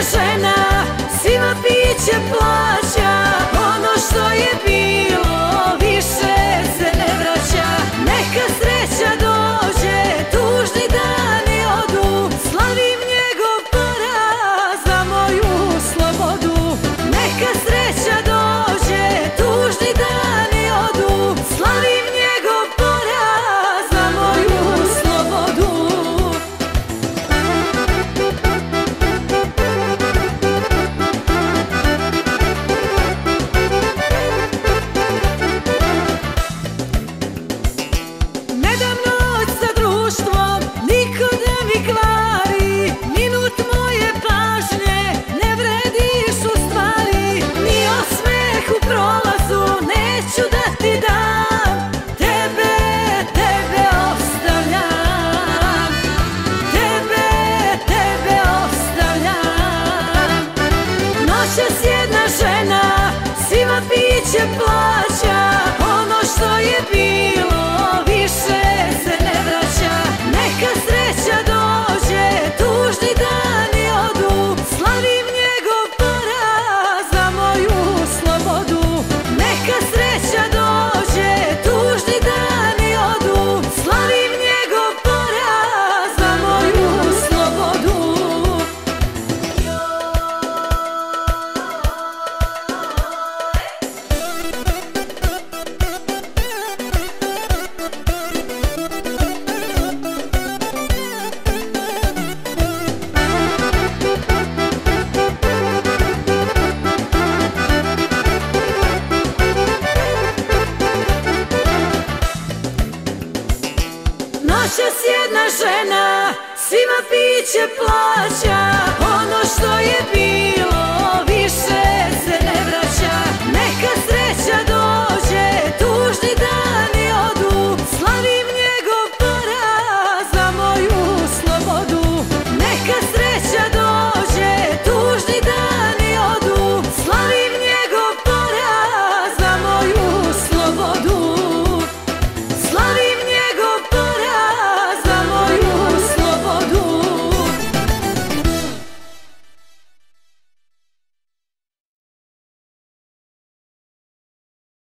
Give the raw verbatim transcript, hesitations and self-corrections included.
žena svima piće plaća. Ono što je bilo više se ne vraća. Neka sreća dođe, tužni dani odu. Slavim njegov poraz za moju slobodu. Neka sreća dođe, tužni dani odu. Slavim njegov poraz za moju slobodu. Ne dam noć sa društvom, niko da mi kvari. Minut moje pažnje ne vrediš u stvari. Ni osmeh u prolazu neću da ti dam. Tebe, tebe ostavljam. Tebe, tebe ostavljam. Noćas jedna žena svima piće plaća. Ono što je bilo više se ne vraća. Neka sreća dođe, tužni dani odu. Slavim njegov poraz za moju slobodu. Neka sreća dođe, tužni dani odu. Slavim njegov poraz za moju slobodu. Noćas jedna žena svima piće plaća.